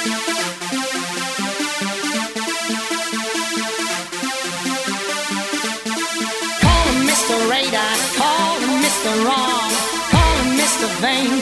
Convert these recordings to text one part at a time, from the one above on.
Radar, call him Mr. Wrong, call him Mr. Vain.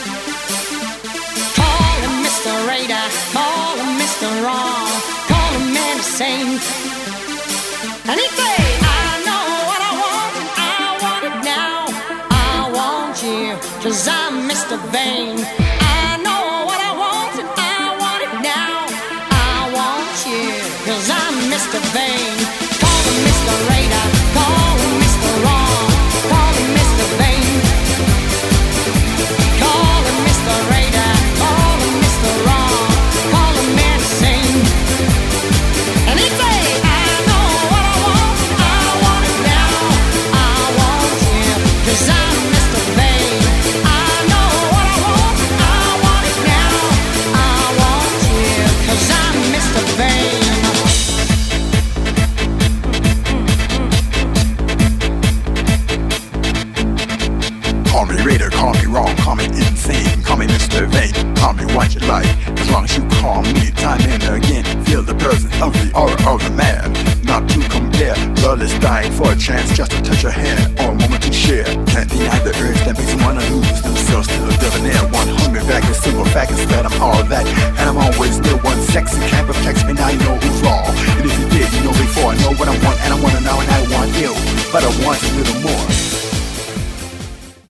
Call him Mr. Radar, call him Mr. Wrong, call him insane. And he say, I know what I want, and I want it now. I want you, 'cause I'm Mr. Vain. I know what I want, and I want it now. I want you, 'cause I'm Mr. Vain. Call him Mr. Radar, call him Mr. Wrong, call him Mr. Vain. Call him Mr. Radar, call him Mr. Wrong, call him insane. And he say, I know what I want, I want it now. I want you, 'cause I'm Mr. Vain. I know what I want, I want it now. I want you, 'cause I'm Mr. Vain. Call me Raider, call me wrong, call me insane, call me Mr. Vain, call me what you like. As long as you call me time and again, feel the presence of the aura of the man. Not to compare, blood is dying for a chance just to touch your hand or a moment to share. Can't deny the urge that makes one lose themselves to the debonair. One hungry back, the simple fact is that I'm all that, and I'm always near. One sexy can't protect me, now you know who's wrong. And if you did, you know before. I know what I want, and I want it now, and I want you, but I want a little more.